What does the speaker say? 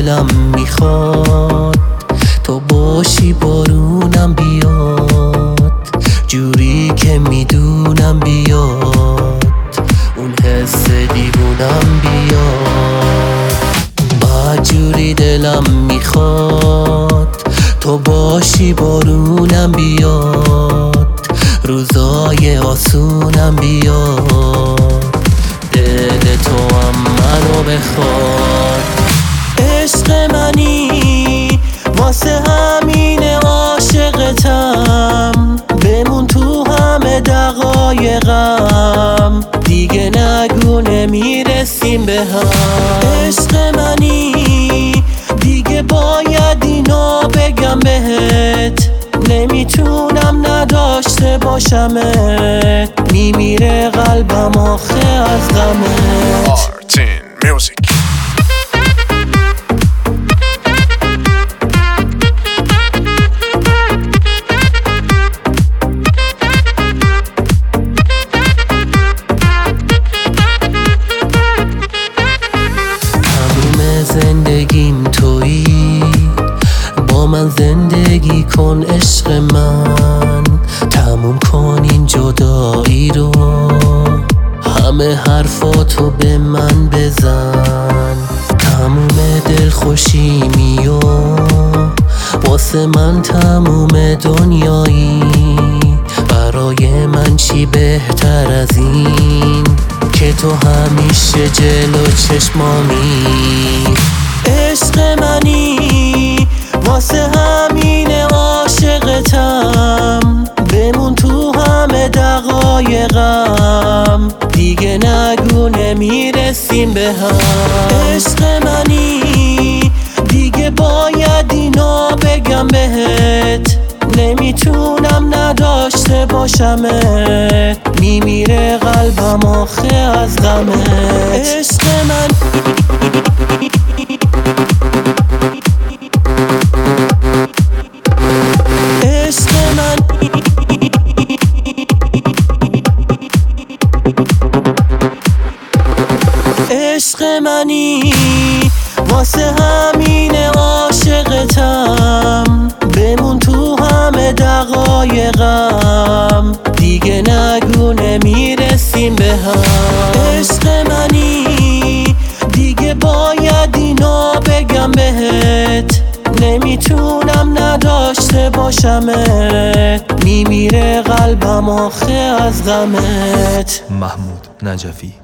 دلم میخواد تو باشی بارونم بیاد، جوری که میدونم بیاد، اون حس دیوونم بیاد. بعد جوری دلم میخواد تو باشی بارونم بیاد، روزای آسونم بیاد، دل تو هم منو بخواد. عشق منی واسه همین عاشقتم، بمون تو همه دقایقم، دیگه نگو نمیرسیم به هم. عشق منی دیگه باید اینو بگم بهت، نمیتونم نداشته باشمت، میمیره قلبم آخه از غمت. Artin Music. زندگیم تویی، با من زندگی کن عشق من، تموم کن این جدایی رو، همه حرفاتو به من بزن، تموم دلخوشیمی و واسه من تموم دنیایی، برای من چی بهتر از این که تو همیشه جلو چشمامی. عشق منی واسه همین عاشقتم، بمون تو همه دقایقم، دیگه نگو نمیرسیم به هم. عشق منی دیگه باید اینو بگم بهت، نمیتونم نداشته باشمت، میمیره قلبم آخه از غمت. عشق من عشق من عشق منی واسه همین عاشقتم، بمون تو همه دقایقم، دیگه نگو نمیرسیم به هم. عشق منی دیگه باید اینو بگم بهت، نمیتونم نداشته باشمت، میمیره قلبم آخه از غمت. محمود نجفی.